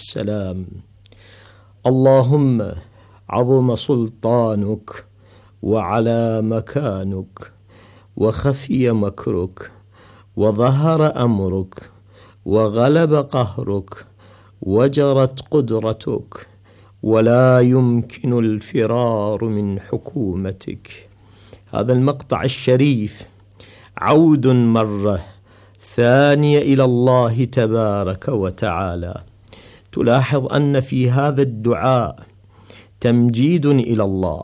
السلام: اللهم عظم سلطانك وعلى مكانك وخفي مكرك وظهر أمرك وغلب قهرك وجرت قدرتك ولا يمكن الفرار من حكومتك. هذا المقطع الشريف عود مرة ثانية إلى الله تبارك وتعالى. تلاحظ أن في هذا الدعاء تمجيد إلى الله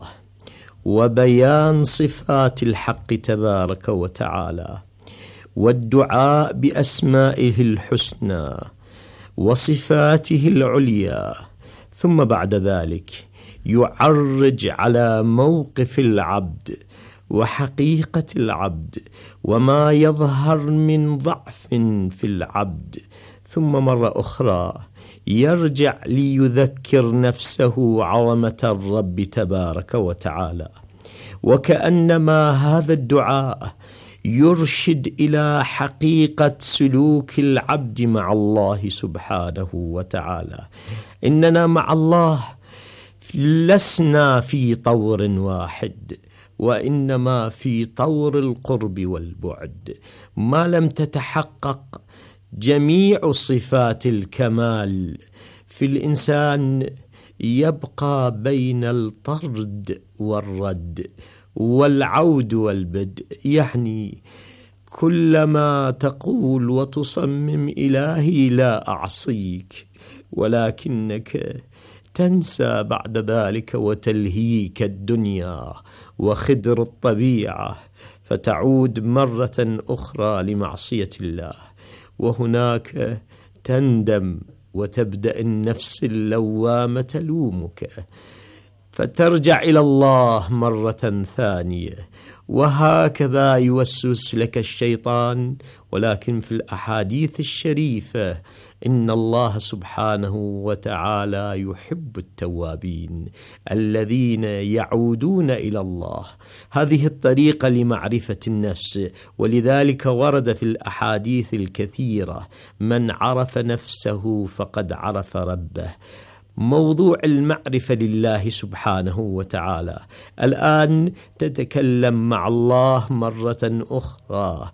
وبيان صفات الحق تبارك وتعالى، والدعاء بأسمائه الحسنى وصفاته العليا، ثم بعد ذلك يعرج على موقف العبد وحقيقة العبد وما يظهر من ضعف في العبد، ثم مرة أخرى يرجع ليذكر نفسه عظمة الرب تبارك وتعالى. وكأنما هذا الدعاء يرشد إلى حقيقة سلوك العبد مع الله سبحانه وتعالى. إننا مع الله لسنا في طور واحد، وإنما في طور القرب والبعد. ما لم تتحقق جميع صفات الكمال في الإنسان يبقى بين الطرد والرد والعود والبدء. يعني كلما تقول وتصمم إلهي لا أعصيك، ولكنك تنسى بعد ذلك وتلهيك الدنيا وخدر الطبيعة، فتعود مرة أخرى لمعصية الله، وهناك تندم وتبدأ النفس اللوامة تلومك، فترجع إلى الله مرة ثانية. وهكذا يوسوس لك الشيطان. ولكن في الأحاديث الشريفة إن الله سبحانه وتعالى يحب التوابين الذين يعودون إلى الله. هذه الطريقة لمعرفة النفس، ولذلك ورد في الأحاديث الكثيرة: من عرف نفسه فقد عرف ربه. موضوع المعرفة لله سبحانه وتعالى. الآن تتكلم مع الله مرة أخرى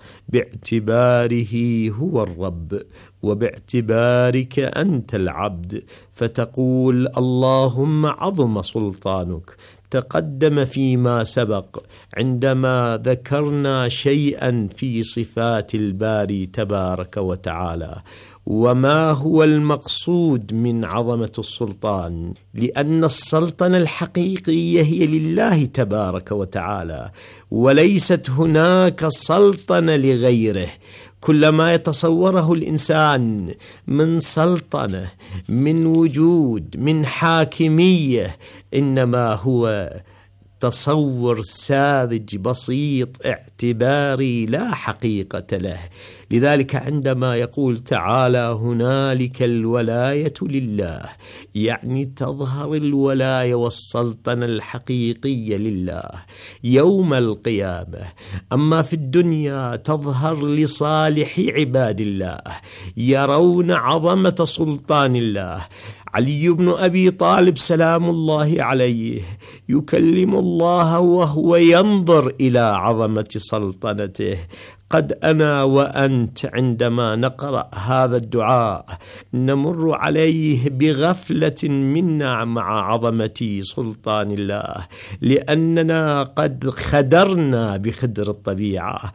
باعتباره هو الرب وباعتبارك أنت العبد، فتقول: اللهم عظم سلطانك. تقدم فيما سبق عندما ذكرنا شيئا في صفات الباري تبارك وتعالى، وما هو المقصود من عظمة السلطان، لأن السلطنة الحقيقية هي لله تبارك وتعالى، وليست هناك سلطنة لغيره. كل ما يتصوره الإنسان من سلطنة، من وجود، من حاكمية، إنما هو تصور ساذج بسيط اعتباري لا حقيقة له. لذلك عندما يقول تعالى: هنالك الولاية لله، يعني تظهر الولاية والسلطنة الحقيقية لله يوم القيامة. أما في الدنيا تظهر لصالح عباد الله، يرون عظمة سلطان الله. علي بن أبي طالب سلام الله عليه يكلم الله وهو ينظر إلى عظمة سلطنته. قد أنا وأنت عندما نقرأ هذا الدعاء نمر عليه بغفلة منا مع عظمة سلطان الله، لأننا قد خدرنا بخدر الطبيعة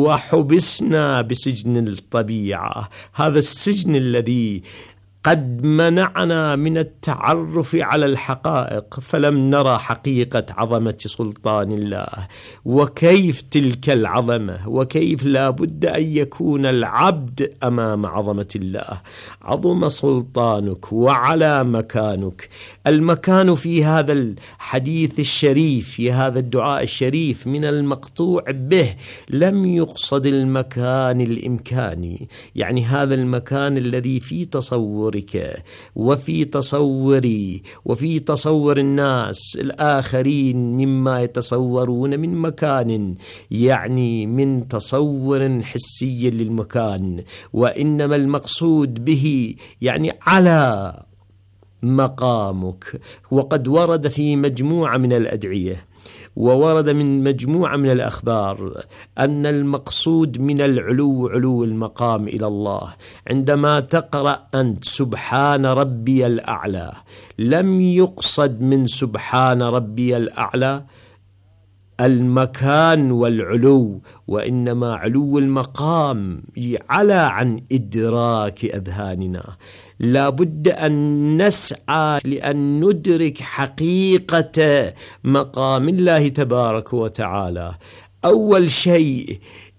وحبسنا بسجن الطبيعة. هذا السجن الذي قد منعنا من التعرف على الحقائق، فلم نرى حقيقة عظمة سلطان الله، وكيف تلك العظمة، وكيف لا بد أن يكون العبد أمام عظمة الله. عظم سلطانك وعلى مكانك. المكان في هذا الحديث الشريف، في هذا الدعاء الشريف، من المقطوع به لم يقصد المكان الإمكاني، يعني هذا المكان الذي في تصور وفي تصوري وفي تصور الناس الآخرين مما يتصورون من مكان، يعني من تصور حسي للمكان. وإنما المقصود به يعني على مقامك. وقد ورد في مجموعة من الأدعية وورد من مجموعة من الأخبار أن المقصود من العلو علو المقام إلى الله. عندما تقرأ أنت سبحان ربي الأعلى، لم يقصد من سبحان ربي الأعلى المكان والعلو، وإنما علو المقام يعلى عن إدراك أذهاننا. لا بد أن نسعى لأن ندرك حقيقة مقام الله تبارك وتعالى. أول شيء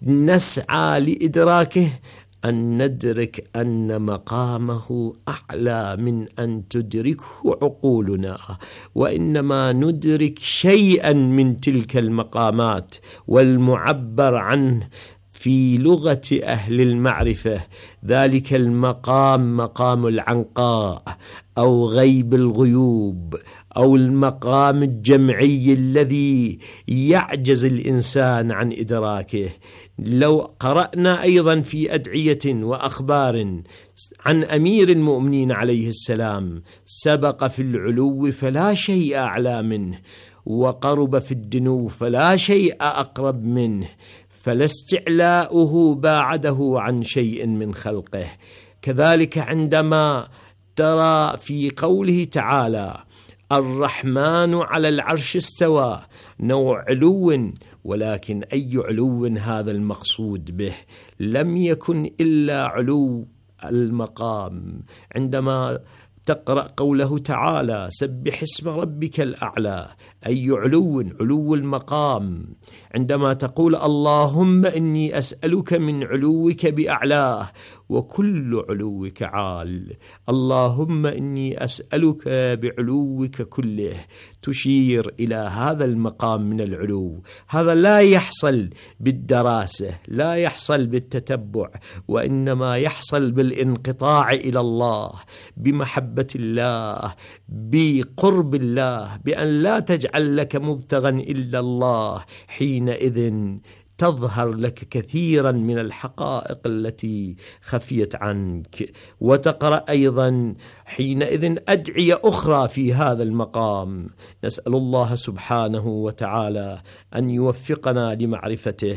نسعى لإدراكه أن ندرك أن مقامه أعلى من أن تدركه عقولنا، وإنما ندرك شيئا من تلك المقامات، والمعبر عنه في لغة أهل المعرفة ذلك المقام مقام العنقاء أو غيب الغيوب أو المقام الجمعي الذي يعجز الإنسان عن إدراكه. لو قرأنا أيضا في أدعية وأخبار عن أمير المؤمنين عليه السلام، سبق في العلو فلا شيء أعلى منه، وقرب في الدنو فلا شيء أقرب منه، فلا استعلاؤه باعده عن شيء من خلقه. كذلك عندما ترى في قوله تعالى الرحمن على العرش استوى، نوع علو، ولكن أي علو هذا المقصود به؟ لم يكن إلا علو المقام. عندما تقرأ قوله تعالى سبح اسم ربك الأعلى، أي علو؟ علو المقام. عندما تقول اللهم إني أسألك من علوك بأعلاه، وكل علوك عال، اللهم إني أسألك بعلوك كله، تشير إلى هذا المقام من العلو. هذا لا يحصل بالدراسة، لا يحصل بالتتبع، وإنما يحصل بالانقطاع إلى الله، بمحبة الله، بقرب الله، بأن لا تجعل لك مبتغا إلا الله. حينئذ تظهر لك كثيرا من الحقائق التي خفيت عنك. وتقرأ أيضا حينئذ أدعية أخرى في هذا المقام. نسأل الله سبحانه وتعالى أن يوفقنا لمعرفته.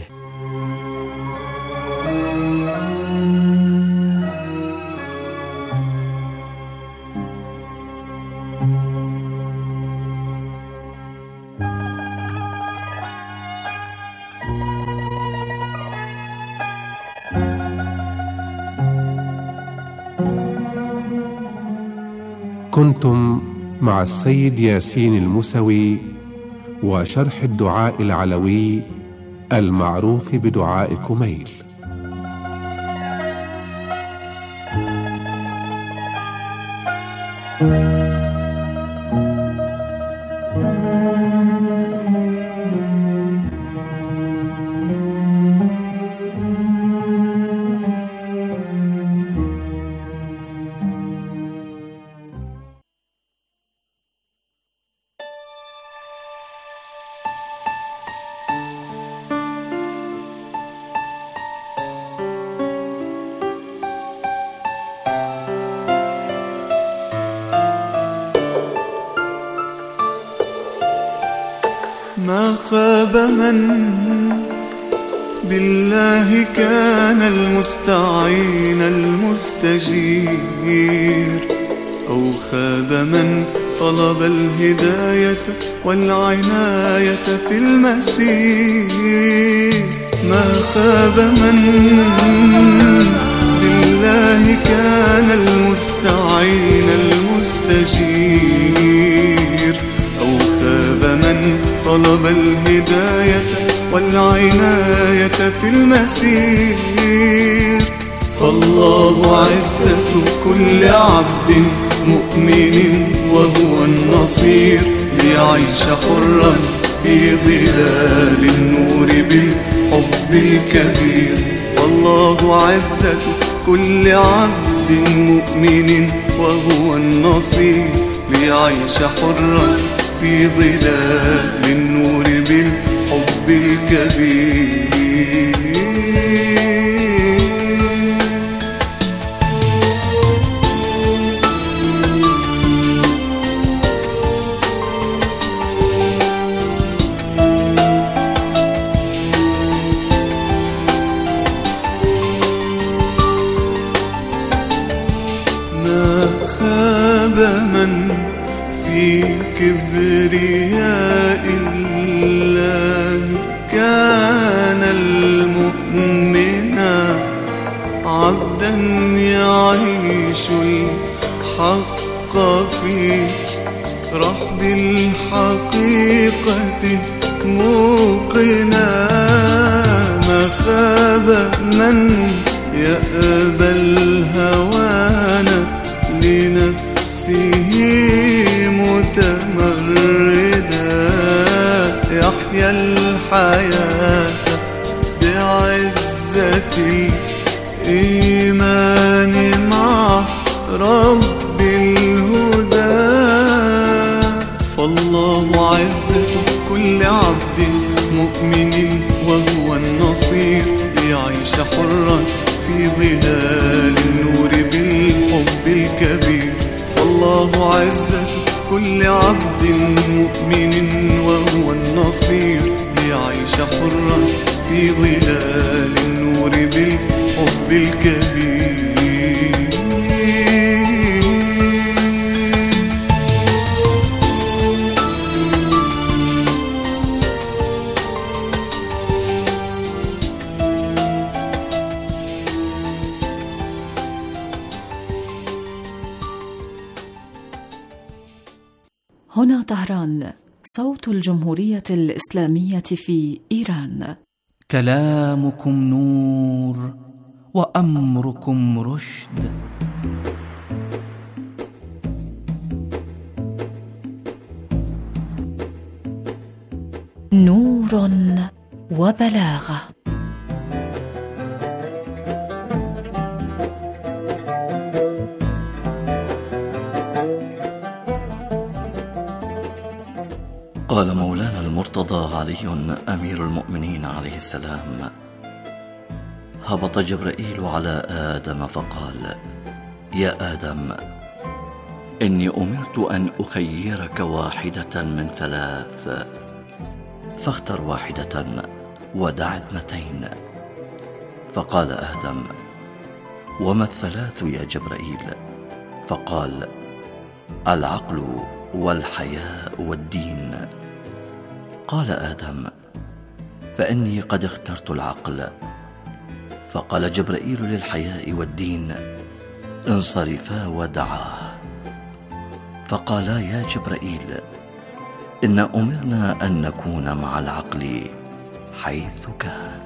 كنتم مع السيد ياسين الموسوي وشرح الدعاء العلوي المعروف بدعاء كميل. ما خاب من بالله كان المستعين المستجير، أو خاب من طلب الهداية والعناية في المسير. ما خاب من بالله كان المستعين المستجير، أو خاب من طلب الهداية والعناية في المسير. فالله عزة كل عبد مؤمن وهو النصير، ليعيش حرا في ظلال النور بالحب الكبير. فالله عزة كل عبد مؤمن وهو النصير، ليعيش حرا في ظلال النور بالحب الكبير. خاب من في كبرياء الله كان المؤمن عبدا يعيش الحق في رحب الحقيقة موقنا. ما خاب من يأبى الهوان لنفسه متمردا يحيا الحياة بعزة الإيمان مع رب الهدى. فالله عزة كل عبد مؤمن وهو النصير ليعيش حرا في ظلال النور بالحب الكبير. فالله عزة كل عبد مؤمن وهو النصير ليعيش حرا في ظلال النور بالحب الكبير. هنا طهران، صوت الجمهورية الإسلامية في إيران. كلامكم نور وأمركم رشد. نور وبلاغة. قال مولانا المرتضى علي أمير المؤمنين عليه السلام: هبط جبرائيل على آدم فقال: يا آدم، إني أمرت أن أخيرك واحدة من ثلاث، فاختر واحدة ودع اثنتين. فقال آدم: وما الثلاث يا جبرائيل؟ فقال: العقل والحياء والدين. قال آدم: فإني قد اخترت العقل. فقال جبرائيل للحياء والدين: انصرفا ودعاه. فقالا: يا جبرائيل، إن أمرنا أن نكون مع العقل حيث كان.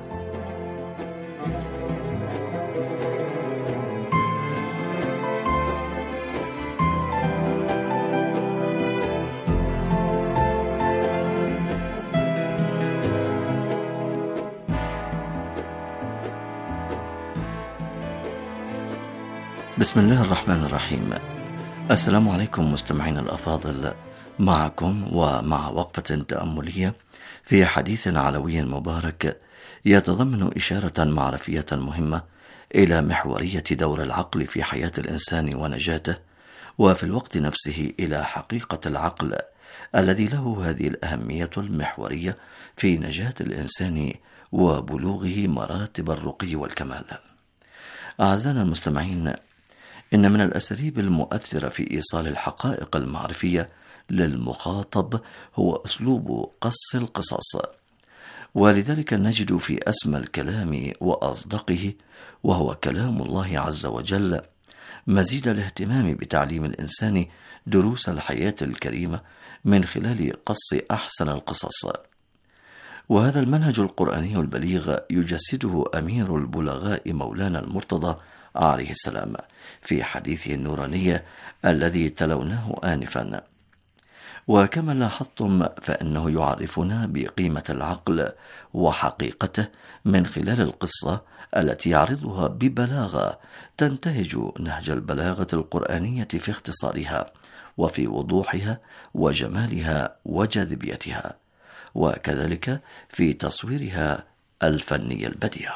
بسم الله الرحمن الرحيم. السلام عليكم مستمعين الأفاضل، معكم ومع وقفة تأملية في حديث علوي مبارك يتضمن إشارة معرفية مهمة إلى محورية دور العقل في حياة الإنسان ونجاته، وفي الوقت نفسه إلى حقيقة العقل الذي له هذه الأهمية المحورية في نجاة الإنسان وبلوغه مراتب الرقي والكمال. أعزائنا المستمعين، إن من الأساليب المؤثرة في إيصال الحقائق المعرفية للمخاطب هو أسلوب قص القصص، ولذلك نجد في أسمى الكلام وأصدقه وهو كلام الله عز وجل مزيد الاهتمام بتعليم الإنسان دروس الحياة الكريمة من خلال قص أحسن القصص. وهذا المنهج القرآني البليغ يجسده أمير البلغاء مولانا المرتضى عليه السلام في حديثه النوراني الذي تلوناه آنفا. وكما لاحظتم فإنه يعرفنا بقيمة العقل وحقيقته من خلال القصة التي يعرضها ببلاغة تنتهج نهج البلاغة القرآنية في اختصارها وفي وضوحها وجمالها وجاذبيتها، وكذلك في تصويرها الفني البديع.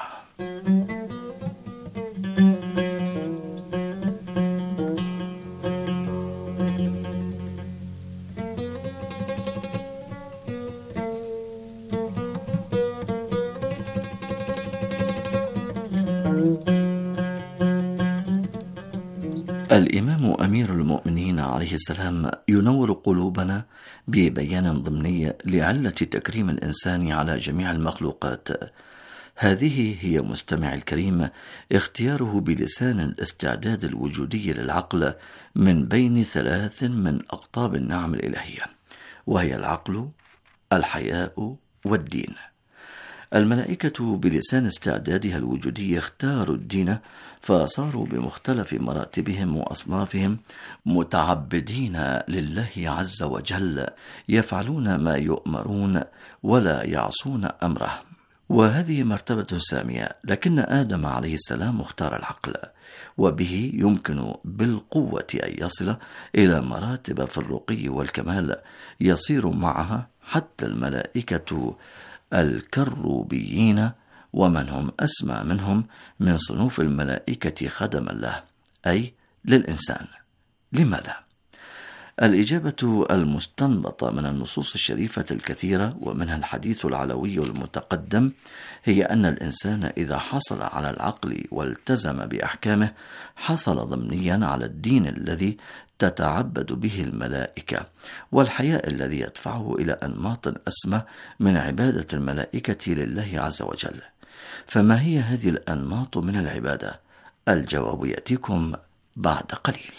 الإمام أمير المؤمنين عليه السلام ينور قلوبنا ببيان ضمني لعلة تكريم الإنسان على جميع المخلوقات. هذه هي مستمع الكريم اختياره بلسان الاستعداد الوجودي للعقل من بين 3 من أقطاب النعم الإلهية، وهي العقل، الحياء، والدين. الملائكة بلسان استعدادها الوجودي اختاروا الدين، فصاروا بمختلف مراتبهم وأصنافهم متعبدين لله عز وجل، يفعلون ما يؤمرون ولا يعصون أمره. وهذه مرتبة سامية، لكن آدم عليه السلام اختار العقل، وبه يمكن بالقوة أن يصل إلى مراتب في الرقي والكمال يصير معها حتى الملائكة الكروبيين، ومن هم أسمى منهم من صنوف الملائكة خدما له، أي للإنسان. لماذا؟ الإجابة المستنبطة من النصوص الشريفة الكثيرة ومنها الحديث العلوي المتقدم هي أن الإنسان إذا حصل على العقل والتزم بأحكامه حصل ضمنيا على الدين الذي تتعبد به الملائكة، والحياء الذي يدفعه إلى أنماط أسمى من عبادة الملائكة لله عز وجل. فما هي هذه الأنماط من العبادة؟ الجواب يأتيكم بعد قليل.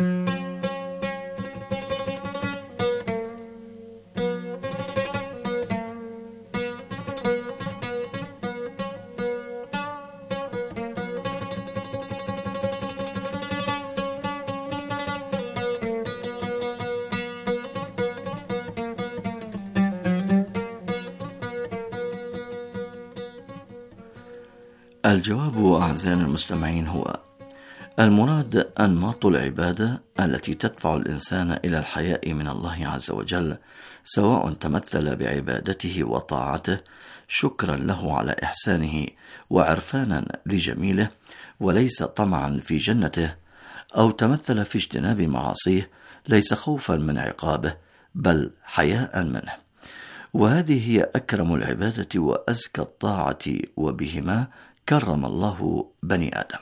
الجواب أعزائنا المستمعين هو: المراد أنماط العبادة التي تدفع الإنسان إلى الحياء من الله عز وجل، سواء تمثل بعبادته وطاعته شكرا له على إحسانه وعرفانا لجميله وليس طمعا في جنته، أو تمثل في اجتناب معاصيه ليس خوفا من عقابه بل حياء منه. وهذه هي أكرم العبادة وأزكى الطاعة، وبهما كرم الله بني آدم.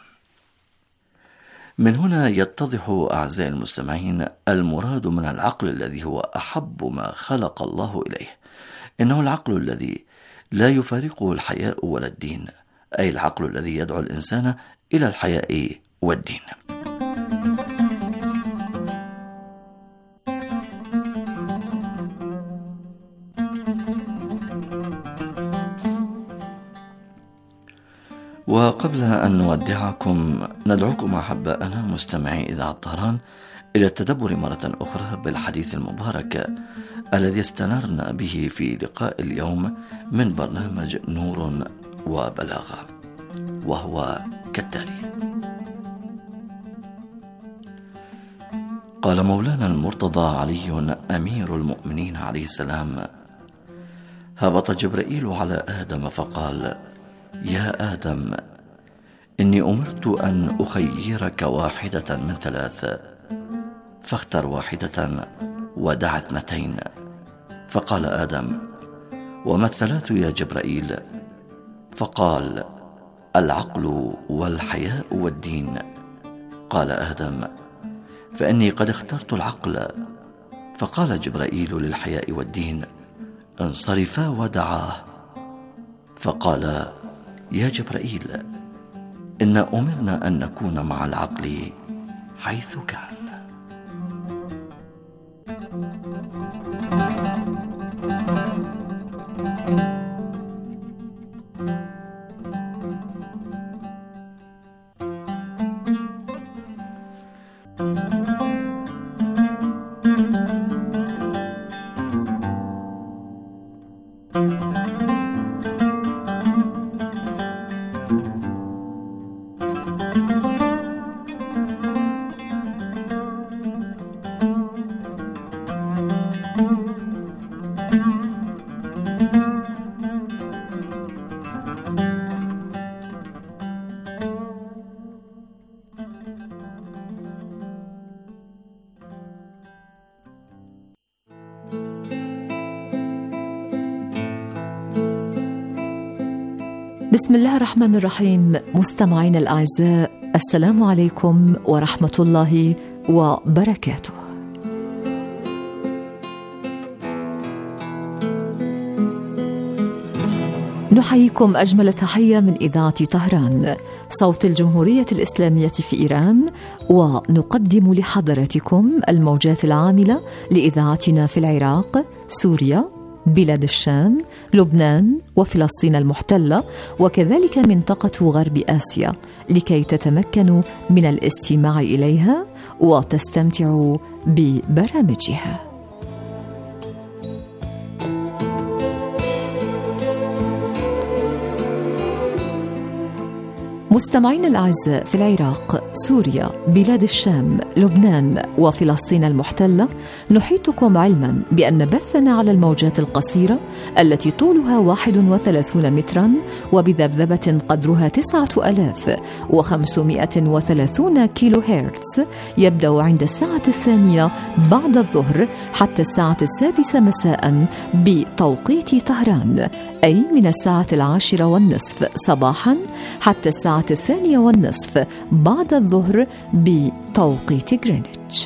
من هنا يتضح أعزائي المستمعين المراد من العقل الذي هو أحب ما خلق الله إليه. إنه العقل الذي لا يفارقه الحياء ولا الدين، أي العقل الذي يدعو الإنسان إلى الحياء والدين. وقبل أن نودعكم ندعوكم أحباءنا مستمعي إذاعة طهران إلى التدبر مرة أخرى بالحديث المبارك الذي استنرنا به في لقاء اليوم من برنامج نور وبلاغة، وهو كالتالي: قال مولانا المرتضى علي أمير المؤمنين عليه السلام: هبط جبرائيل على آدم فقال: يا آدم، إني أمرت أن أخيرك واحدة من 3، فاختر واحدة ودع 2. فقال آدم: وما 3 يا جبرائيل؟ فقال: العقل والحياء والدين. قال آدم: فإني قد اخترت العقل. فقال جبرائيل للحياء والدين: انصرفا ودعاه. فقال: يا جبرائيل، إن أمرنا أن نكون مع العقل حيث كان. بسم الله الرحمن الرحيم. مستمعين الأعزاء، السلام عليكم ورحمة الله وبركاته. نحييكم أجمل تحية من إذاعة طهران صوت الجمهورية الإسلامية في إيران، ونقدم لحضراتكم الموجات العاملة لإذاعتنا في العراق، سوريا، بلاد الشام، لبنان وفلسطين المحتلة، وكذلك منطقة غرب آسيا، لكي تتمكنوا من الاستماع إليها وتستمتعوا ببرامجها. مستمعين الأعزاء، في العراق، سوريا، بلاد الشام، لبنان وفلسطين المحتلة، نحيطكم علما بأن بثنا على الموجات القصيرة التي طولها 31 مترا وبذبذبة قدرها 9530 كيلو هرتز يبدأ عند الساعة 2 بعد الظهر حتى الساعة 6 مساء بتوقيت طهران، أي من الساعة 10:30 صباحا حتى الساعة 2:30 بعد الظهر بتوقيت غرينتش.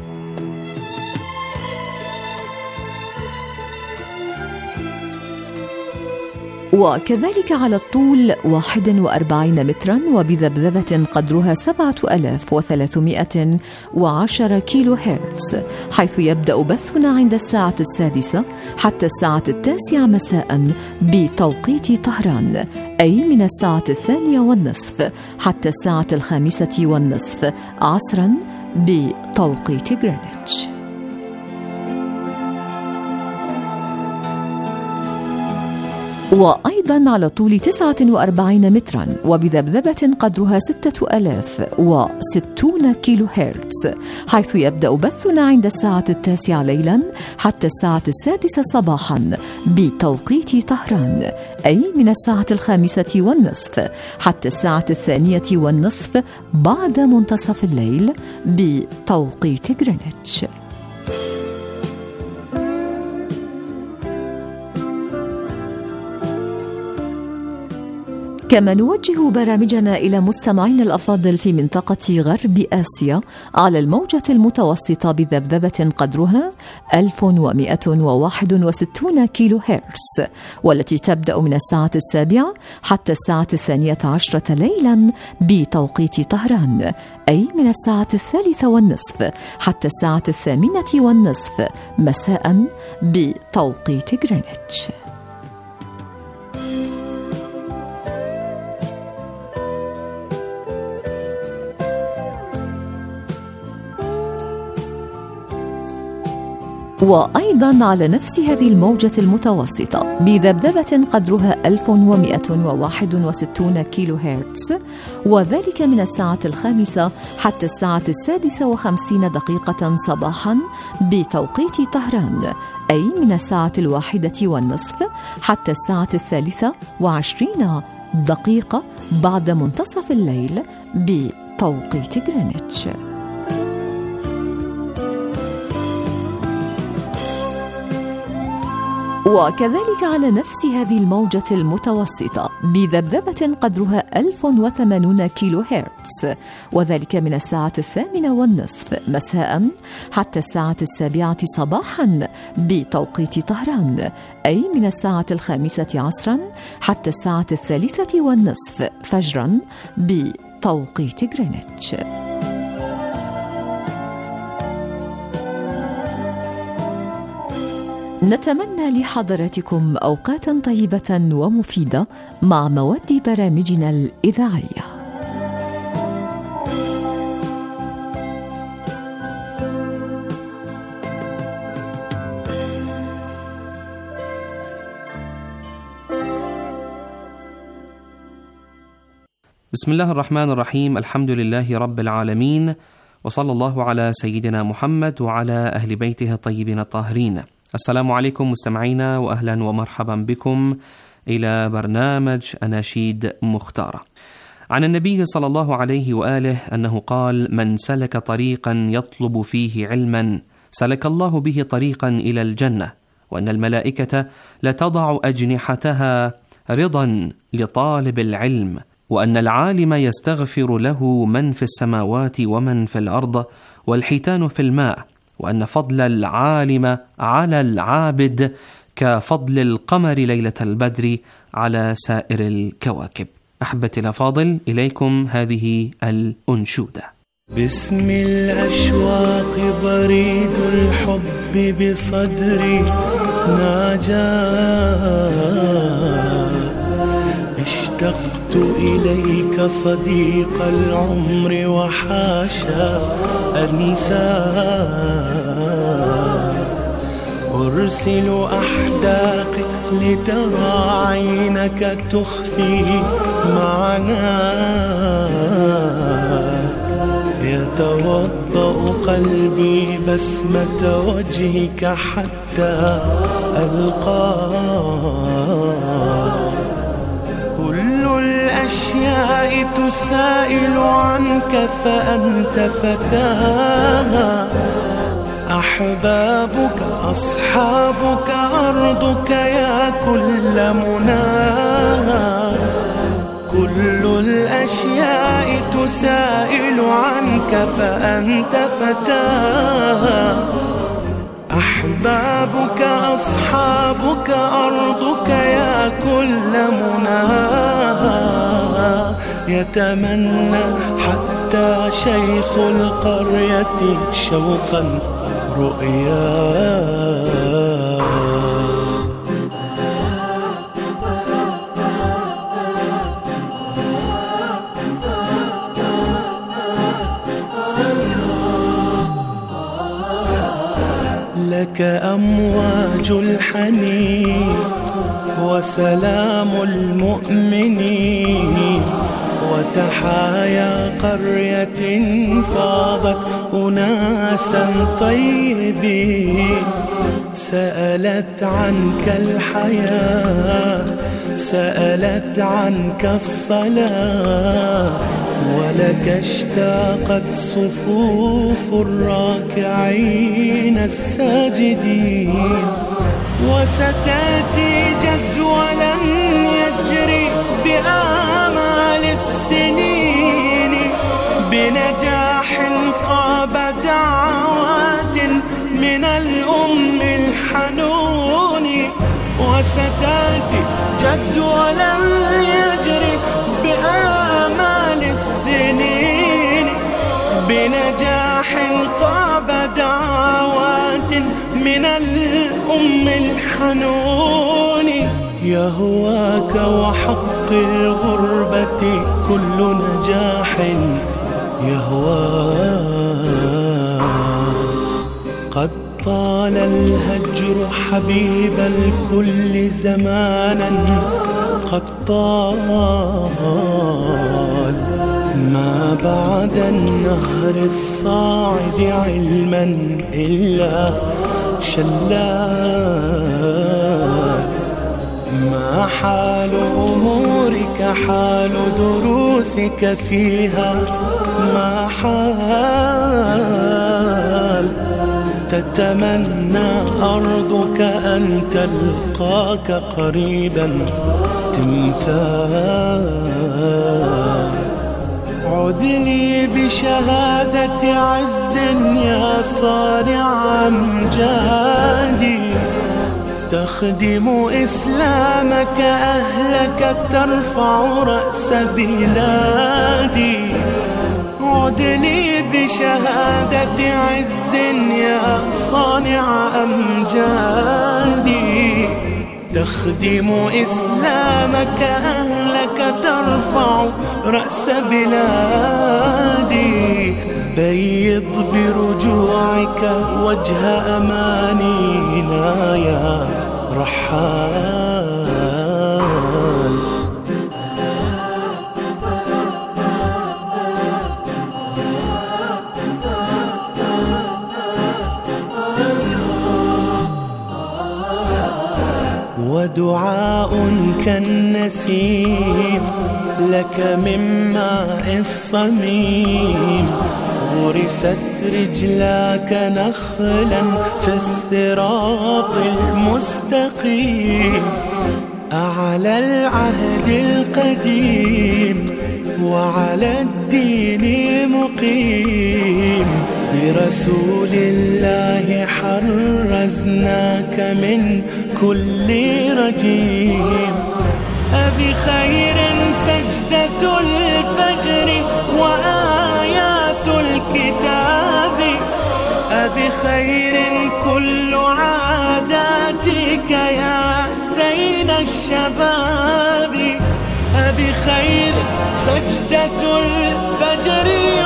وكذلك على الطول 41 مترا وبذبذبة قدرها 7310 كيلو هرتز، حيث يبدأ بثنا عند الساعة 6 حتى الساعة 9 مساء بتوقيت طهران، أي من الساعة 2:30 حتى الساعة 5:30 عصرا بتوقيت غرينتش. وأيضا على طول 49 مترا وبذبذبة قدرها 6060 كيلو هرتز، حيث يبدأ بثنا عند الساعة 9 ليلا حتى الساعة 6 صباحا بتوقيت طهران، أي من الساعة 5:30 حتى الساعة 2:30 بعد منتصف الليل بتوقيت غرينتش. كما نوجه برامجنا إلى مستمعين الأفاضل في منطقة غرب آسيا على الموجة المتوسطة بذبذبة قدرها 1161 كيلو هرتز، والتي تبدأ من الساعة 7 حتى الساعة 12 ليلا بتوقيت طهران، أي من الساعة 3:30 حتى الساعة 8:30 مساء بتوقيت غرينتش. وأيضا على نفس هذه الموجة المتوسطة بذبذبة قدرها 1161 كيلو هرتز، وذلك من الساعة 5 حتى الساعة 6:50 صباحا بتوقيت طهران، أي من الساعة 1:30 حتى الساعة 23 بعد منتصف الليل بتوقيت غرينتش. وكذلك على نفس هذه الموجة المتوسطة بذبذبة قدرها 1080 كيلو هرتز، وذلك من الساعة 8:30 مساء حتى الساعة 7 صباحا بتوقيت طهران، أي من الساعة 5 عصرا حتى الساعة 3:30 فجرا بتوقيت غرينتش. نتمنى لحضراتكم أوقاتا طيبة ومفيدة مع مواد برامجنا الإذاعية. بسم الله الرحمن الرحيم، الحمد لله رب العالمين، وصلى الله على سيدنا محمد وعلى أهل بيته الطيبين الطاهرين. السلام عليكم مستمعينا، وأهلا ومرحبا بكم إلى برنامج أناشيد مختارة. عن النبي صلى الله عليه وآله أنه قال: من سلك طريقا يطلب فيه علما سلك الله به طريقا إلى الجنة، وأن الملائكة لتضع أجنحتها رضا لطالب العلم وأن العالم يستغفر له من في السماوات ومن في الأرض والحيتان في الماء، وأن فضل العالم على العابد كفضل القمر ليلة البدر على سائر الكواكب. أحبتي الأفاضل، إليكم هذه الأنشودة. باسم الأشواق بريد الحب بصدري ناجاه، اشتقت إليك صديق العمر وحاشا أنساه، أرسل أحداقي لترى عينك تخفي معناك، يتوضأ قلبي بسمة وجهك حتى ألقاك، كل الأشياء تسائل عنك فأنت فتاها، أحبابك أصحابك أرضك يا كل مناها، كل الأشياء تسائل عنك فأنت فتاها، أحبابك أصحابك أرضك يا كل مناها، يتمنى حتى شيخ القرية شوقا رؤيا. لك أمواج الحنين وسلام المؤمنين، وتحايا قرية فاضت أناسا طيبين، سألت عنك الحياة سألت عنك الصلاة، ولك اشتاقت صفوف الراكعين الساجدين، وستأتي جدولا يجري بآمال السنين، بنجاح قاب دعوات من الأم الحنون، وستأتي جدولا يجري بآمال السنين، بنجاح قاب دعوات من الأم الحنون، يهواك وحق الغربة كل نجاح يهواك، قد طال الهجر حبيب الكل زمانا، قد طال ما بعد النهر الصاعد علما إلا شلال، ما حال أمورك حال دروسك فيها، ما حال تتمنى أرضك أن تلقاك قريبا تمثال، عد لي بشهادة عز يا صانع أمجادي، تخدم إسلامك أهلك ترفع رأس بلادي، عد لي بشهادة عز يا صانع أمجادي، تخدم إسلامك أهلك ترفع رأس بلادي، بيض برجوعك وجه أمانينا يا رحال. ودعاء كالنسيم لك من ماء الصميم، غرست رجلاك نخلا في الصراط المستقيم، على العهد القديم وعلى الدين مقيم، برسول الله حرزناك من كل رجيم. أبي خير سجدة الفجر وآيات الكتاب، أبي خير كل عاداتك يا زين الشباب. أبي خير سجدة الفجر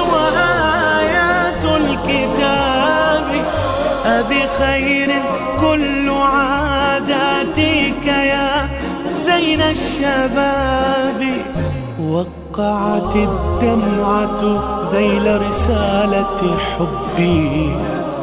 وآيات الكتاب، أبي خير كل عاداتك يا زين الشباب. وقعت الدمعة ذيل رسالة حبي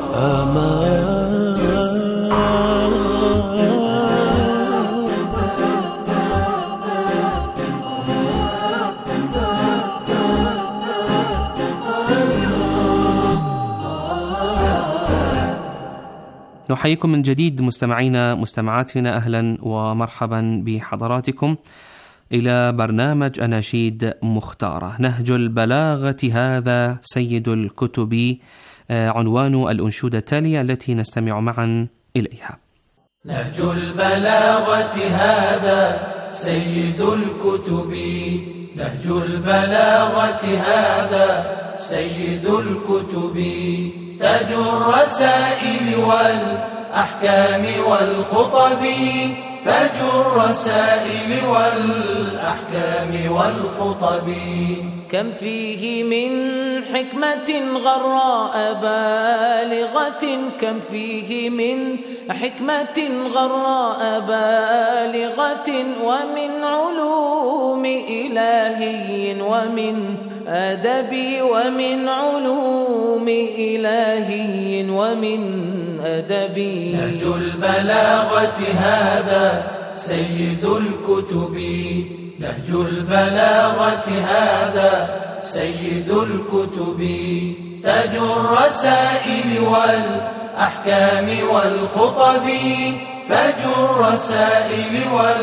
نحييكم من جديد مستمعينا مستمعاتنا، أهلا ومرحبا بحضراتكم إلى برنامج أناشيد مختارة. نهج البلاغة هذا سيد الكتب عنوان الأنشودة التالية التي نستمع معا إليها. نهج البلاغة هذا سيد الكتب، نهج البلاغة هذا سيد الكتب، تاج الرسائل والأحكام والخطب، تاج الرسائل والأحكام والخطب. كم فيه من حكمة غراء بالغة، كم فيه من حكمة غراء بالغة، ومن علوم إلهي ومن أدبي، ومن علوم إلهي ومن أدبي. نهج البلاغة هذا سيد الكتب، نهج البلاغة هذا سيد الكتب، تاج الرسائل والأحكام والخطب، تاج الرسائل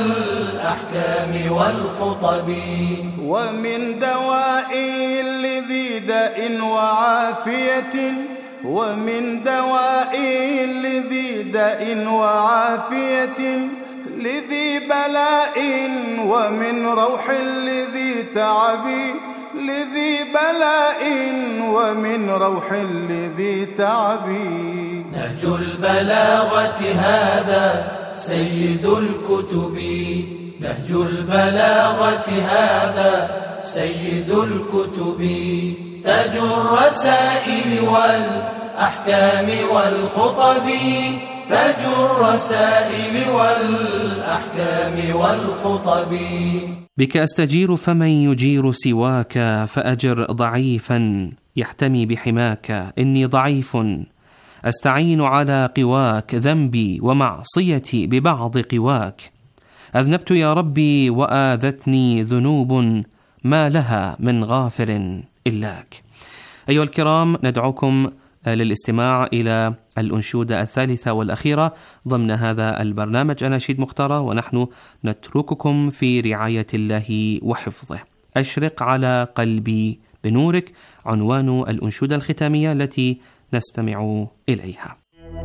والأحكام والخطب. ومن دواء لذي داء وعافية، ومن دواء لذي داء وعافية، لذي بلاء ومن روح لذي تعب، لذي بلاء ومن روح لذي تعب. نهج البلاغة هذا سيد الكتب، نهج البلاغة هذا سيد الكتب، تاج الرسائل والأحكام والخطب، تاج الرسائل والأحكام والخطب. بك أستجير فمن يجير سواك، فأجر ضعيفا يحتمي بحماك. إني ضعيف أستعين على قواك، ذنبي ومعصيتي ببعض قواك. أذنبت يا ربي وآذتني ذنوب، ما لها من غافر إلاك. أيها الكرام، ندعوكم للاستماع إلى الأنشودة الثالثة والأخيرة ضمن هذا البرنامج أناشيد مختارة، ونحن نترككم في رعاية الله وحفظه. أشرق على قلبي بنورك عنوان الأنشودة الختامية التي نستمع إليها.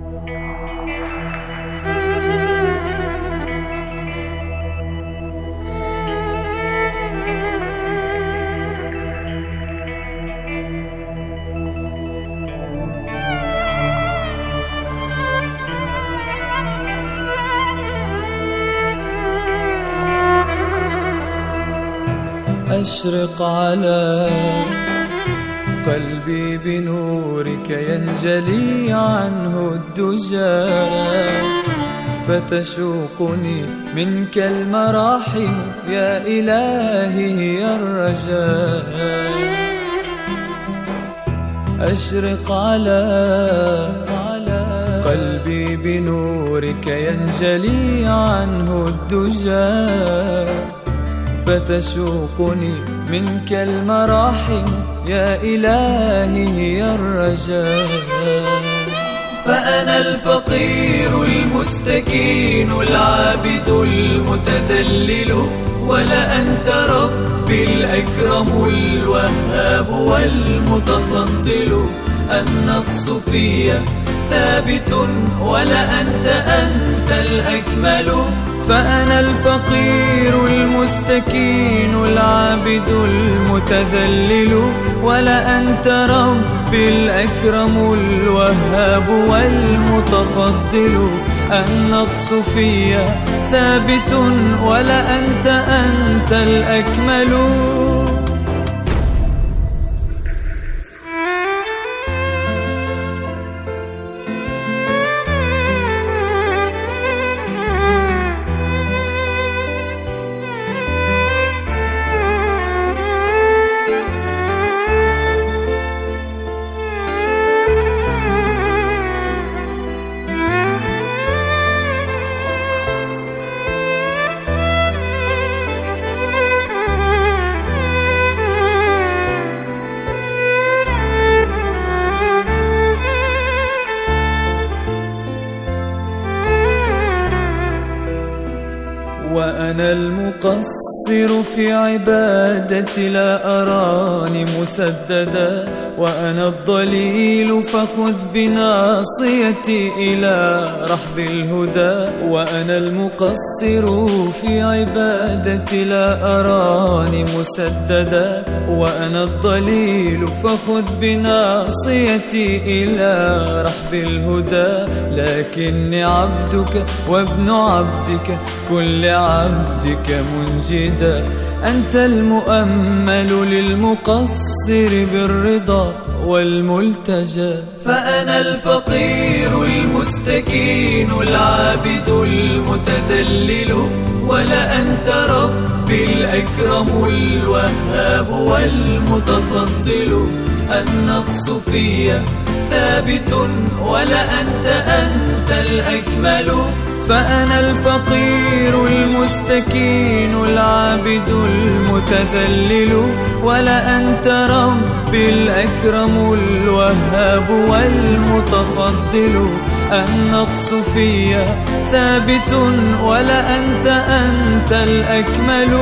أشرق على قلبي بنورك، ينجلي عنه الدجى، فتشوقني منك المراحم، يا إلهي يا الرجاء. أشرق على قلبي بنورك، ينجلي عنه الدجى، فتشوقني منك المراحم، يا إلهي يا الرجاء. فأنا الفقير المستكين العابد المتذلل، ولا أنت ربي الأكرم الوهاب والمتفضل. النقص في ثابت ولا أنت الأكمل. فأنا الفقير المستكين العابد المتذلل، ولا أنت ربي الأكرم الوهاب والمتفضل. النقص في ثابت ولا أنت الأكمل. وأنا المقصر في عبادتي لا أراني مسددا، وأنا الضليل فخذ بناصيتي إلى رحب الهدى. وأنا المقصر في عبادتي لا أراني مسددا، وأنا الضليل فخذ بناصيتي إلى رحب الهدى. لكني عبدك وابن عبدك كل عبدك منجدا، أنت المؤمل للمقصر بالرضا والملتجى. فأنا الفقير المستكين العابد المتذلل، ولا أنت ربي الأكرم الوهاب والمتفضل. النقص في ثابت ولا أنت الأكمل. فأنا الفقير المستكين العابد المتذلل، ولا أنت ربي الأكرم الوهاب والمتفضل. النقص في ثابت ولا أنت الأكمل.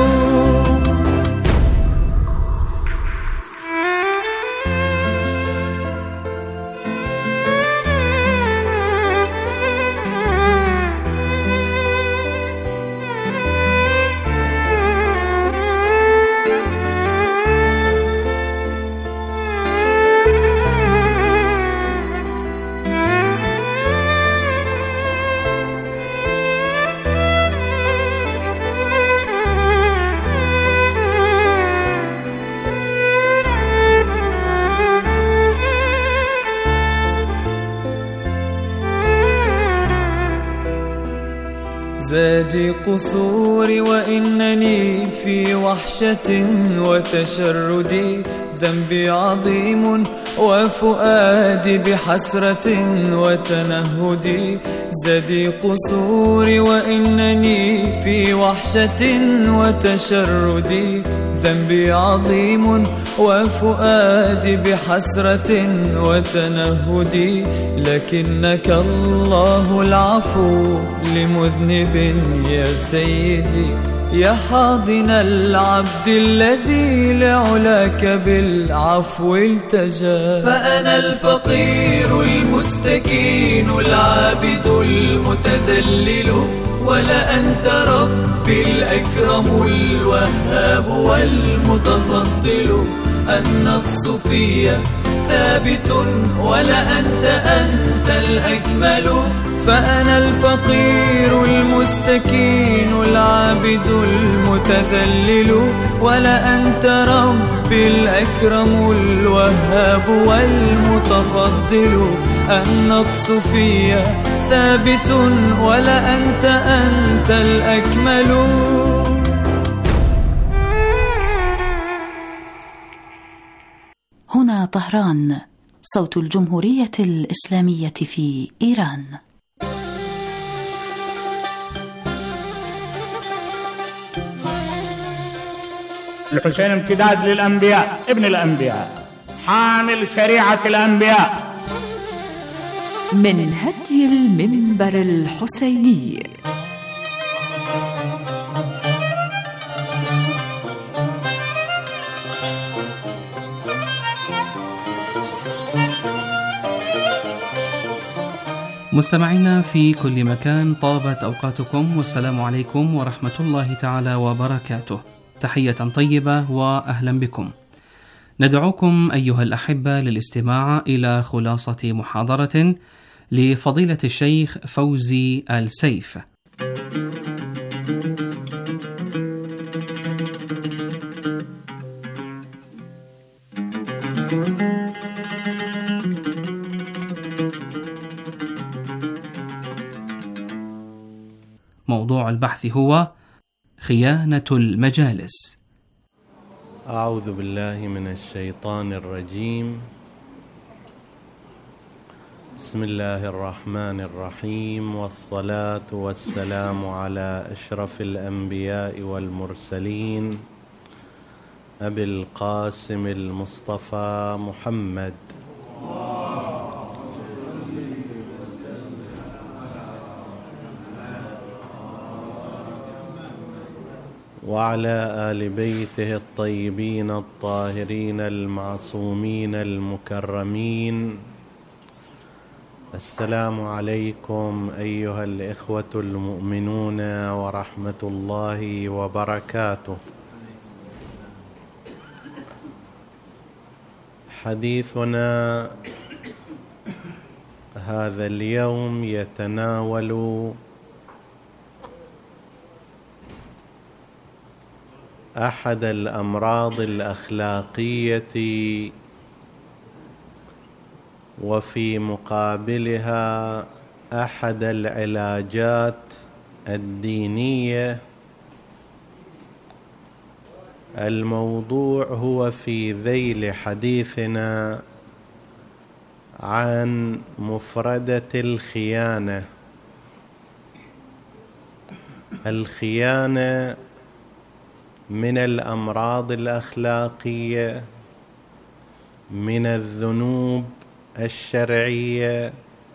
زادي قصوري وإنني في وحشة وتشردي، ذنبي عظيم وفؤادي بحسرة وتنهدي. زادي قصوري وإنني في وحشة وتشردي، ذنبي عظيم وفؤادي بحسرة وتنهدي. لكنك الله العفو لمذنب يا سيدي، يا حاضن العبد الذي لعلاك بالعفو التجا. فأنا الفقير المستكين العابد المتذلل، ولا أنت ربي الأكرم الوهاب والمتفضل. النقص في ثابت ولا أنت الأكمل. فأنا الفقير المستكين العابد المتذلل، ولا أنت ربي الأكرم الوهاب والمتفضل. النقص في ثابت ولا أنت الأكمل. هنا طهران، صوت الجمهورية الإسلامية في إيران. الحسين امتداد للأنبياء، ابن الأنبياء، حامل شريعة الأنبياء. من هدي المنبر الحسيني. مستمعينا في كل مكان، طابت أوقاتكم والسلام عليكم ورحمة الله تعالى وبركاته. تحية طيبة وأهلا بكم. ندعوكم أيها الأحبة للاستماع إلى خلاصة محاضرة لفضيلة الشيخ فوزي السيف. موضوع البحث هو خيانة المجالس. أعوذ بالله من الشيطان الرجيم. بسم الله الرحمن الرحيم، والصلاة والسلام على أشرف الأنبياء والمرسلين أبي القاسم المصطفى محمد وعلى آل بيته الطيبين الطاهرين المعصومين المكرمين. السلام عليكم أيها الإخوة المؤمنون ورحمة الله وبركاته. حديثنا هذا اليوم يتناول أحد الأمراض الأخلاقية وفي مقابلها أحد العلاجات الدينية. الموضوع هو في ذيل حديثنا عن مفردة الخيانة. الخيانة من الأمراض الأخلاقية، من الذنوب الشرعية،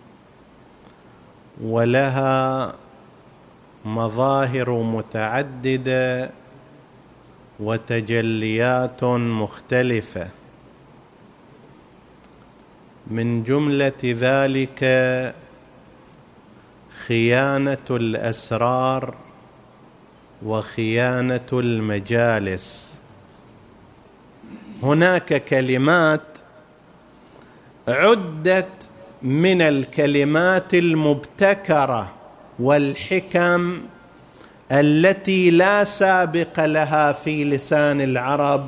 ولها مظاهر متعددة وتجليات مختلفة. من جملة ذلك خيانة الأسرار وخيانة المجالس. هناك كلمات عدت من الكلمات المبتكرة والحكم التي لا سابق لها في لسان العرب،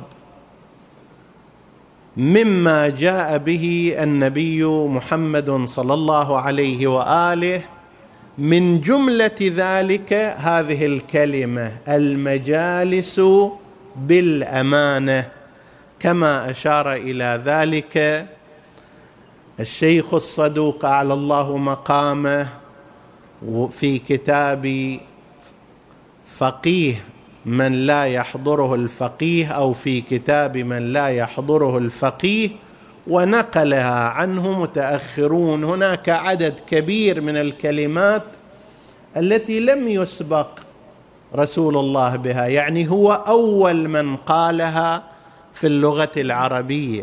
مما جاء به النبي محمد صلى الله عليه وآله. من جملة ذلك هذه الكلمة المجالس بالأمانة، كما أشار إلى ذلك الشيخ الصدوق أعلى الله مقامه في كتاب فقيه من لا يحضره الفقيه، أو في كتاب من لا يحضره الفقيه، ونقلها عنه متأخرون. هناك عدد كبير من الكلمات التي لم يسبق رسول الله بها، يعني هو أول من قالها في اللغة العربية.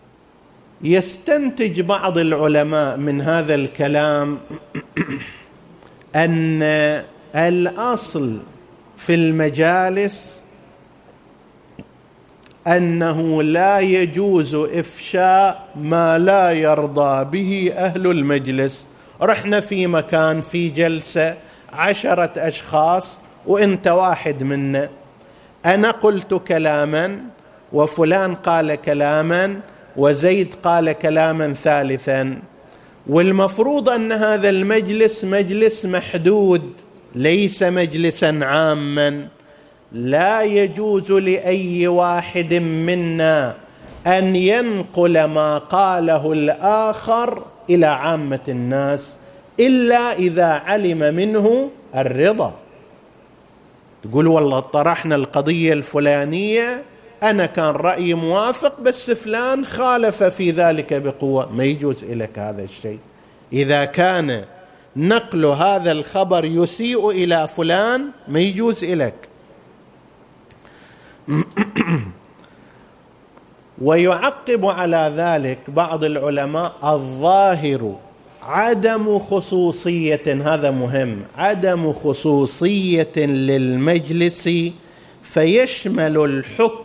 يستنتج بعض العلماء من هذا الكلام أن الأصل في المجالس أنه لا يجوز إفشاء ما لا يرضى به أهل المجلس. رحنا في مكان في جلسة 10 أشخاص وإنت واحد منا، أنا قلت كلاما وفلان قال كلاما وزيد قال كلاما ثالثا، والمفروض أن هذا المجلس مجلس محدود ليس مجلسا عاما. لا يجوز لأي واحد منا أن ينقل ما قاله الآخر إلى عامة الناس إلا إذا علم منه الرضا. تقول والله طرحنا القضية الفلانية، أنا كان رأيي موافق بس فلان خالف في ذلك بقوة، ما يجوز لك هذا الشيء إذا كان نقل هذا الخبر يسيء إلى فلان ما يجوز إليك. ويعقب على ذلك بعض العلماء: الظاهر عدم خصوصية، هذا مهم، عدم خصوصية للمجلس فيشمل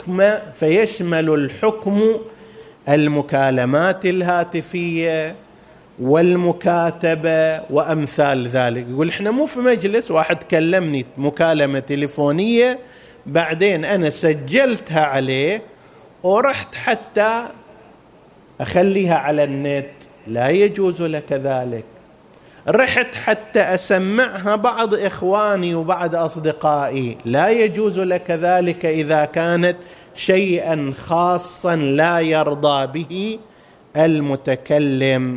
الحكم المكالمات الهاتفية والمكاتبة وأمثال ذلك. يقول إحنا مو في مجلس، واحد كلمني مكالمة تليفونية بعدين أنا سجلتها عليه ورحت حتى أخليها على النت، لا يجوز لك ذلك. رحت حتى أسمعها بعض إخواني وبعض أصدقائي، لا يجوز لك ذلك إذا كانت شيئا خاصا لا يرضى به المتكلم.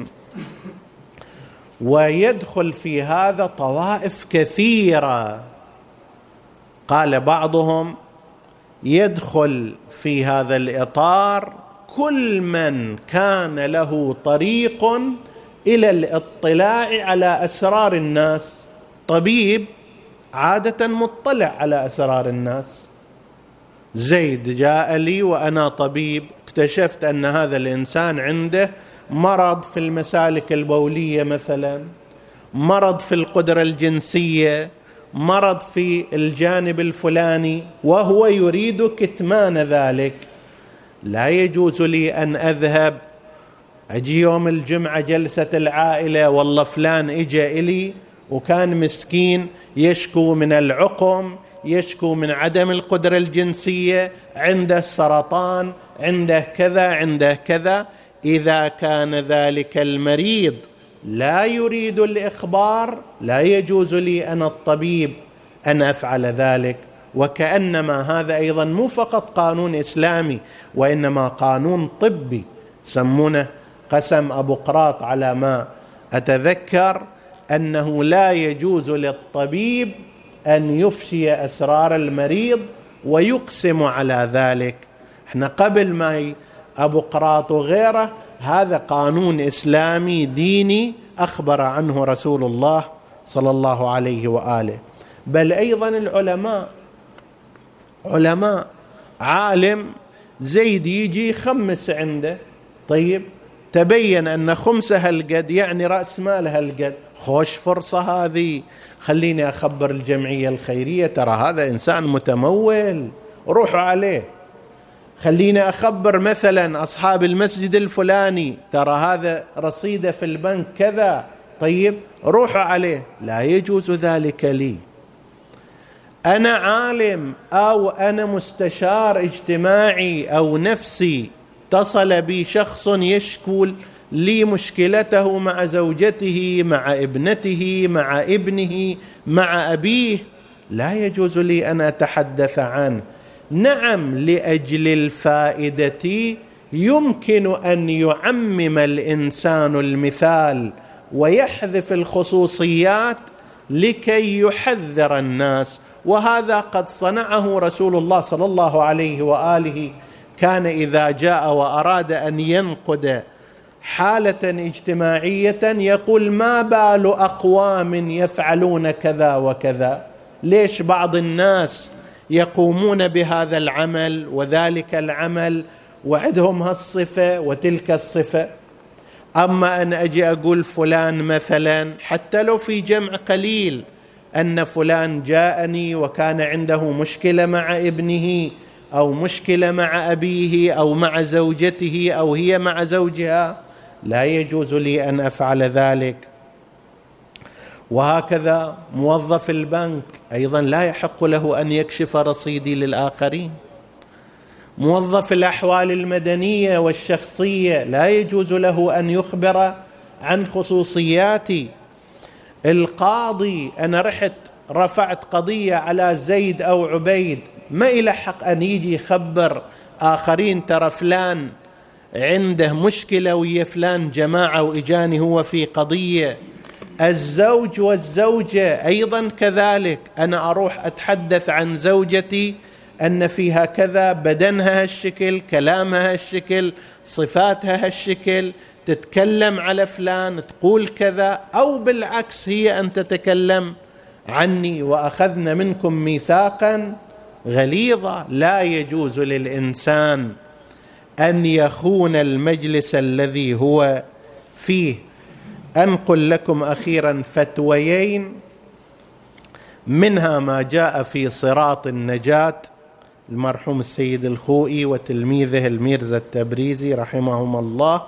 ويدخل في هذا طوائف كثيرة. قال بعضهم: يدخل في هذا الإطار كل من كان له طريق إلى الاطلاع على أسرار الناس. طبيب عادة مطلع على أسرار الناس. زيد جاء لي وأنا طبيب، اكتشفت أن هذا الإنسان عنده مرض في المسالك البولية مثلا، مرض في القدرة الجنسية، مرض في الجانب الفلاني، وهو يريد كتمان ذلك. لا يجوز لي أن أذهب أجي يوم الجمعة جلسة العائلة، والله فلان إجا إلي وكان مسكين يشكو من العقم، يشكو من عدم القدرة الجنسية، عنده السرطان، عنده كذا، عنده كذا. إذا كان ذلك المريض لا يريد الإخبار لا يجوز لي أنا الطبيب أن أفعل ذلك. وكأنما هذا أيضا مو فقط قانون إسلامي وإنما قانون طبي، سمونه قسم أبو قراط على ما أتذكر، أنه لا يجوز للطبيب أن يفشي أسرار المريض ويقسم على ذلك. احنا قبل ما أبو قراط وغيره هذا قانون إسلامي ديني أخبر عنه رسول الله صلى الله عليه وآله. بل أيضا العلماء، عالم زيد يجي خمس عنده، طيب تبين أن خمسها القد يعني رأس مالها القد، خوش فرصة هذه، خليني أخبر الجمعية الخيرية ترى هذا إنسان متمول روحوا عليه. خليني أخبر مثلا أصحاب المسجد الفلاني ترى هذا رصيده في البنك كذا، طيب روحوا عليه. لا يجوز ذلك لي. أنا عالم أو أنا مستشار اجتماعي أو نفسي، اتصل بي شخص يشكو لي مشكلته مع زوجته، مع ابنته، مع ابنه، مع أبيه، لا يجوز لي أن أتحدث عنه. نعم لأجل الفائدة يمكن أن يعمم الإنسان المثال ويحذف الخصوصيات لكي يحذر الناس، وهذا قد صنعه رسول الله صلى الله عليه وآله. كان إذا جاء وأراد أن ينقد حالة اجتماعية يقول: ما بال أقوام يفعلون كذا وكذا، ليش بعض الناس يقومون بهذا العمل وذلك العمل وعندهم هالصفة وتلك الصفة. أما أن أجي أقول فلان مثلا حتى لو في جمع قليل أن فلان جاءني وكان عنده مشكلة مع ابنه أو مشكلة مع أبيه أو مع زوجته أو هي مع زوجها، لا يجوز لي أن أفعل ذلك. وهكذا موظف البنك أيضا لا يحق له أن يكشف رصيدي للآخرين. موظف الأحوال المدنية والشخصية لا يجوز له أن يخبر عن خصوصياتي. القاضي أنا رحت رفعت قضية على زيد أو عبيد، ما إلى حق أن يجي يخبر آخرين ترى فلان عنده مشكلة ويا فلان جماعة وإجاني هو في قضية. الزوج والزوجة أيضا كذلك، أنا أروح أتحدث عن زوجتي أن فيها كذا، بدنها هالشكل، كلامها هالشكل، صفاتها هالشكل، تتكلم على فلان، تقول كذا، أو بالعكس هي أن تتكلم عني وأخذنا منكم ميثاقا غليظا. لا يجوز للإنسان أن يخون المجلس الذي هو فيه. أنقل لكم أخيرا فتويين، منها ما جاء في صراط النجاة المرحوم السيد الخوئي وتلميذه الميرزا التبريزي رحمهم الله،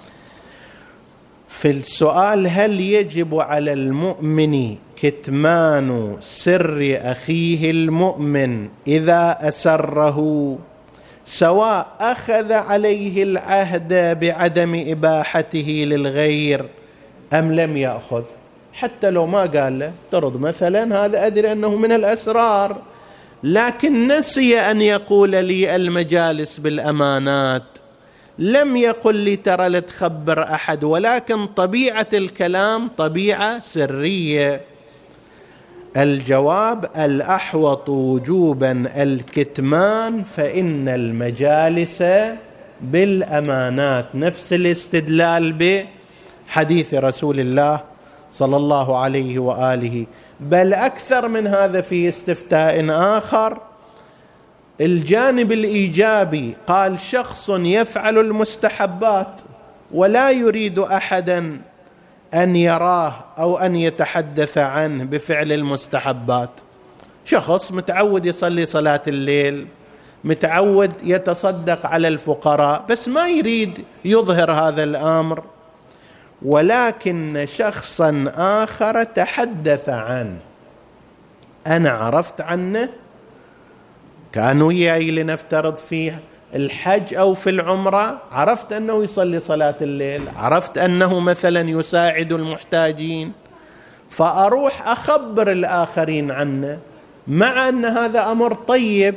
في السؤال: هل يجب على المؤمن كتمان سر أخيه المؤمن إذا أسره، سواء أخذ عليه العهد بعدم إباحته للغير أم لم يأخذ؟ حتى لو ما قال له، ترد مثلا هذا أدري أنه من الأسرار، لكن نسي أن يقول لي المجالس بالأمانات، لم يقل لي ترى لا تخبر أحد، ولكن طبيعة الكلام طبيعة سرية. الجواب: الأحوط وجوبا الكتمان، فإن المجالس بالأمانات، نفس الاستدلال بحديث رسول الله صلى الله عليه وآله. بل أكثر من هذا في استفتاء آخر، الجانب الإيجابي، قال: شخص يفعل المستحبات ولا يريد أحدا أن يراه أو أن يتحدث عنه بفعل المستحبات. شخص متعود يصلي صلاة الليل، متعود يتصدق على الفقراء، بس ما يريد يظهر هذا الأمر. ولكن شخصا آخر تحدث عنه، أنا عرفت عنه، كان وياي لنفترض فيه الحج أو في العمرة، عرفت أنه يصلي صلاة الليل، عرفت أنه مثلا يساعد المحتاجين، فأروح أخبر الآخرين عنه، مع أن هذا أمر طيب.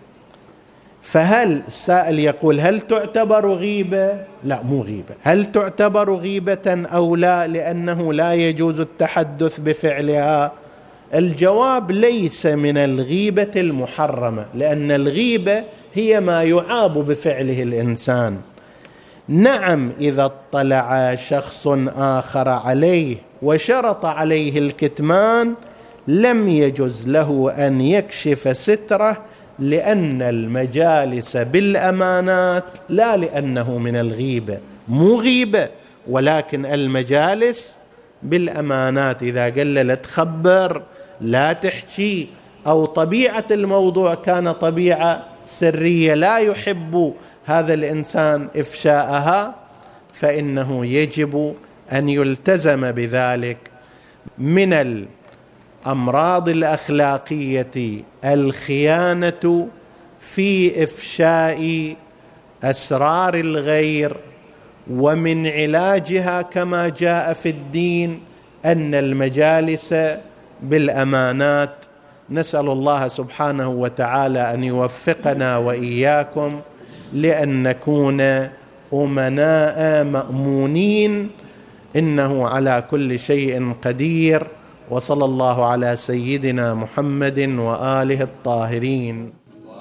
فهل السائل يقول: هل تعتبر غيبة؟ لا، مو غيبة. هل تعتبر غيبة أو لا لأنه لا يجوز التحدث بفعلها؟ الجواب: ليس من الغيبة المحرمة، لأن الغيبة هي ما يعاب بفعله الإنسان. نعم، إذا اطلع شخص آخر عليه وشرط عليه الكتمان لم يجز له أن يكشف ستره، لأن المجالس بالأمانات، لا لأنه من الغيبة، مو غيبة، ولكن المجالس بالأمانات. إذا قال لا تخبر، لا تحكي، أو طبيعة الموضوع كان طبيعة سرية لا يحب هذا الإنسان إفشاءها، فإنه يجب أن يلتزم بذلك. من الأمراض الأخلاقية الخيانة في إفشاء أسرار الغير، ومن علاجها كما جاء في الدين أن المجالس بالأمانات. نسأل الله سبحانه وتعالى أن يوفقنا وإياكم لأن نكون أمناء مأمونين، إنه على كل شيء قدير. وصلى الله على سيدنا محمد وآله الطاهرين.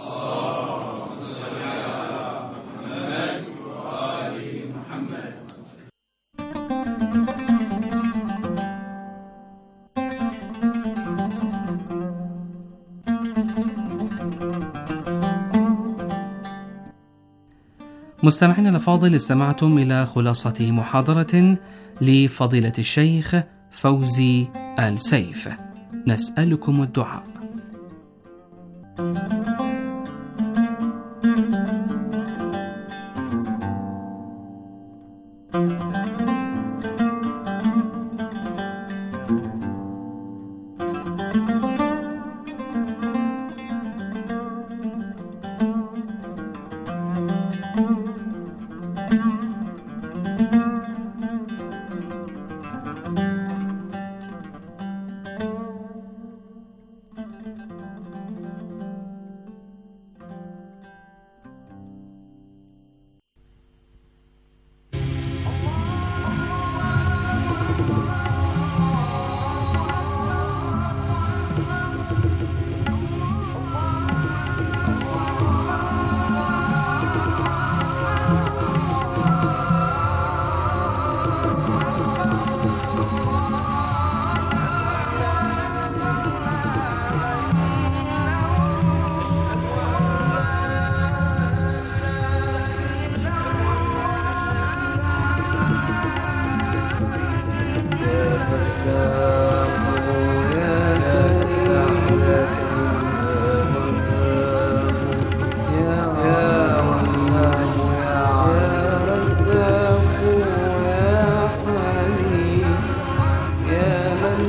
مستمعينا الأفاضل، استمعتم إلى خلاصة محاضرة لفضيلة الشيخ فوزي آل سيف. نسألكم الدعاء.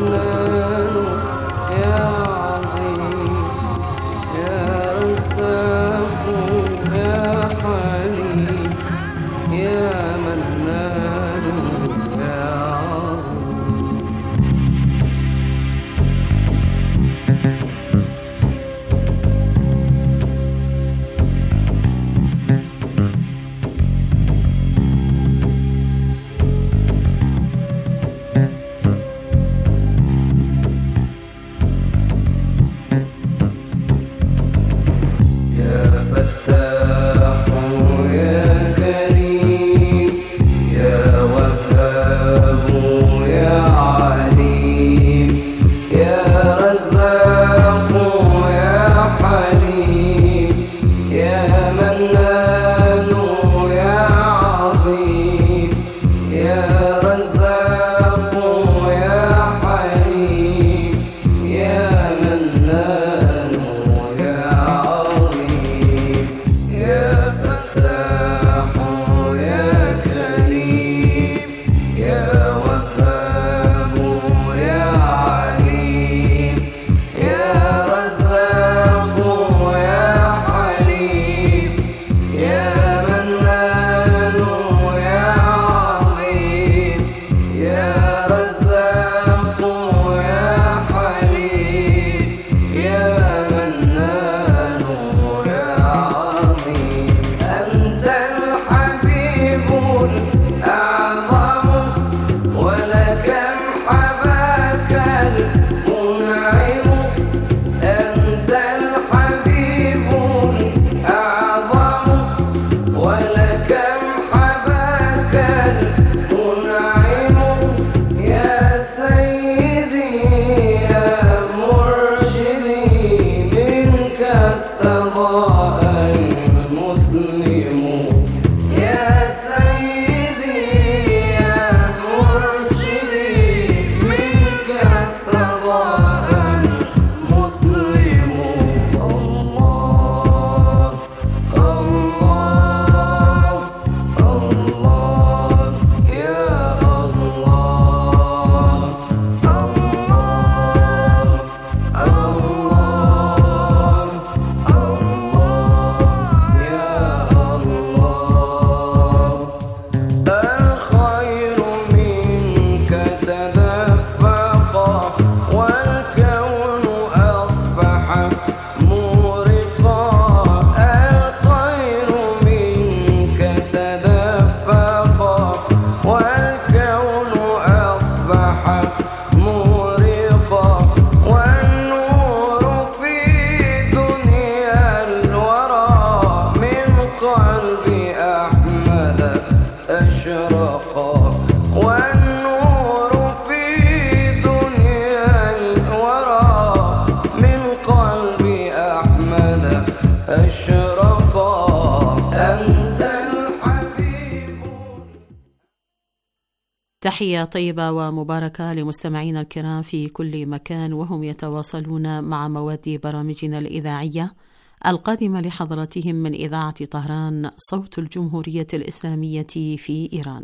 تحية طيبة ومباركة لمستمعينا الكرام في كل مكان وهم يتواصلون مع مواد برامجنا الإذاعية القادمة لحضراتهم من إذاعة طهران صوت الجمهورية الإسلامية في إيران.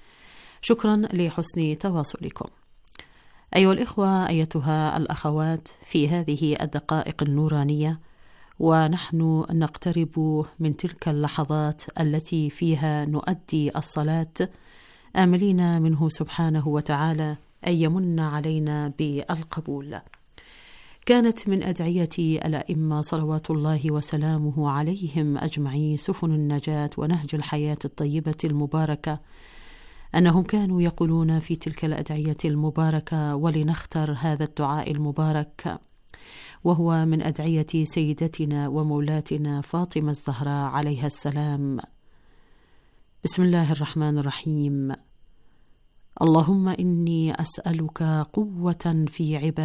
شكرا لحسن تواصلكم. أيها الإخوة أيتها الأخوات، في هذه الدقائق النورانية ونحن نقترب من تلك اللحظات التي فيها نؤدي الصلاة آملين منه سبحانه وتعالى أن يمن علينا بالقبول. كانت من أدعية الأئمة صلوات الله وسلامه عليهم أجمعين سفن النجاة ونهج الحياة الطيبة المباركة أنهم كانوا يقولون في تلك الأدعية المباركة، ولنختر هذا الدعاء المبارك وهو من أدعية سيدتنا ومولاتنا فاطمة الزهراء عليها السلام. بسم الله الرحمن الرحيم. اللهم إني أسألك قوة في عبادتك